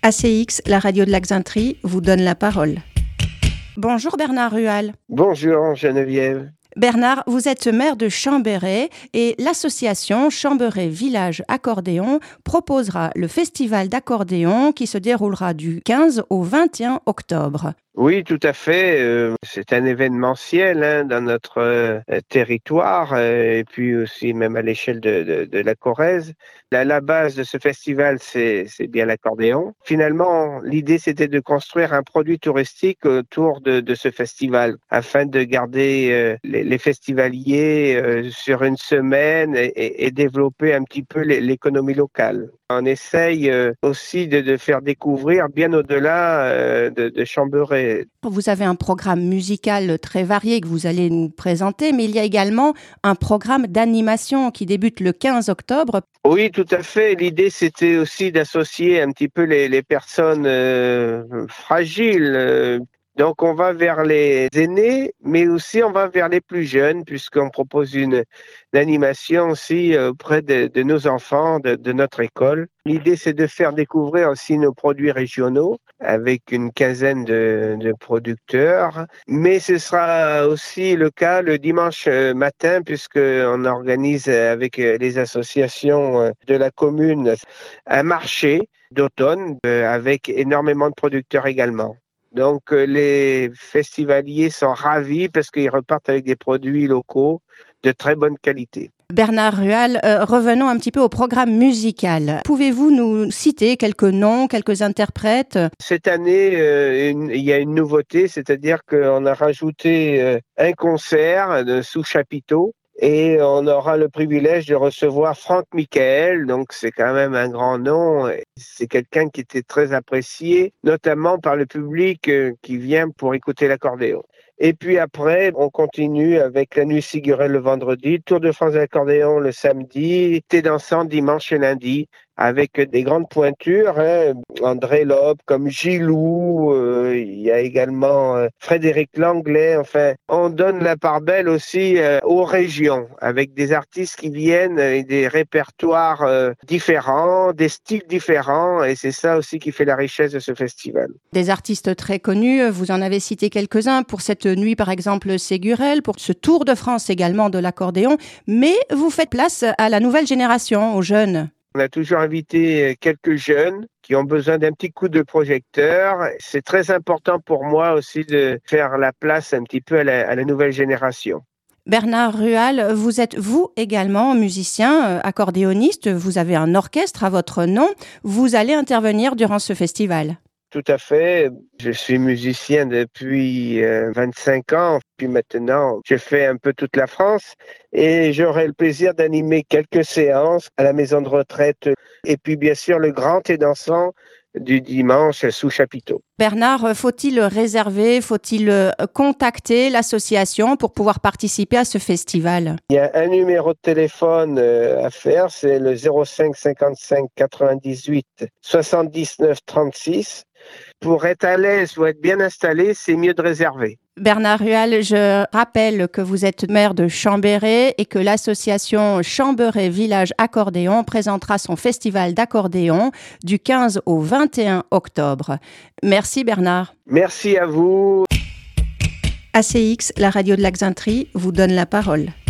ACX, la radio de l'Axintrie, vous donne la parole. Bonjour Bernard Rual. Bonjour Geneviève. Bernard, vous êtes maire de Chambéret et l'association Chambéret Village Accordéon proposera le festival d'accordéon qui se déroulera du 15 au 21 octobre. Oui, tout à fait. C'est un événementiel dans notre territoire et puis aussi même à l'échelle de la Corrèze. La base de ce festival, c'est bien l'accordéon. Finalement, l'idée, c'était de construire un produit touristique autour de ce festival afin de garder les festivaliers sur une semaine et développer un petit peu l'économie locale. On essaye aussi de faire découvrir bien au-delà de Chambéret. Vous avez un programme musical très varié que vous allez nous présenter, mais il y a également un programme d'animation qui débute le 15 octobre. Oui, tout à fait. L'idée, c'était aussi d'associer un petit peu les personnes fragiles. Donc, on va vers les aînés, mais aussi on va vers les plus jeunes, puisqu'on propose une animation aussi auprès de nos enfants, de notre école. L'idée, c'est de faire découvrir aussi nos produits régionaux avec une quinzaine de producteurs. Mais ce sera aussi le cas le dimanche matin, puisqu'on organise avec les associations de la commune un marché d'automne avec énormément de producteurs également. Donc, les festivaliers sont ravis parce qu'ils repartent avec des produits locaux de très bonne qualité. Bernard Rual, revenons un petit peu au programme musical. Pouvez-vous nous citer quelques noms, quelques interprètes ? Cette année, il y a une nouveauté, c'est-à-dire qu'on a rajouté un concert sous chapiteau. Et on aura le privilège de recevoir Franck Michael, donc c'est quand même un grand nom. C'est quelqu'un qui était très apprécié, notamment par le public qui vient pour écouter l'accordéon. Et puis après, on continue avec la Nuit Sigurel le vendredi, Tour de France de l'accordéon le samedi, thé dansant dimanche et lundi, avec des grandes pointures, André Lobe, comme Gilou, il y a également Frédéric Langlais. Enfin, on donne la part belle aussi aux régions, avec des artistes qui viennent et des répertoires différents, des styles différents, et c'est ça aussi qui fait la richesse de ce festival. Des artistes très connus, vous en avez cité quelques-uns pour cette nuit, par exemple Ségurel, pour ce Tour de France également de l'accordéon, mais vous faites place à la nouvelle génération, aux jeunes. On a toujours invité quelques jeunes qui ont besoin d'un petit coup de projecteur. C'est très important pour moi aussi de faire la place un petit peu à la nouvelle génération. Bernard Rual, vous êtes vous également musicien, accordéoniste, vous avez un orchestre à votre nom. Vous allez intervenir durant ce festival. Tout à fait. Je suis musicien depuis 25 ans. Puis maintenant, je fais un peu toute la France et j'aurai le plaisir d'animer quelques séances à la maison de retraite. Et puis, bien sûr, le grand thé dansant du dimanche sous chapiteau. Bernard, faut-il réserver, faut-il contacter l'association pour pouvoir participer à ce festival ? Il y a un numéro de téléphone à faire, c'est le 05 55 98 79 36. Pour être à l'aise ou être bien installé, c'est mieux de réserver. Bernard Rual, je rappelle que vous êtes maire de Chambéret et que l'association Chambéret Village Accordéon présentera son festival d'accordéon du 15 au 21 octobre. Merci Bernard. Merci à vous. ACX, la radio de l'Axintrie, vous donne la parole.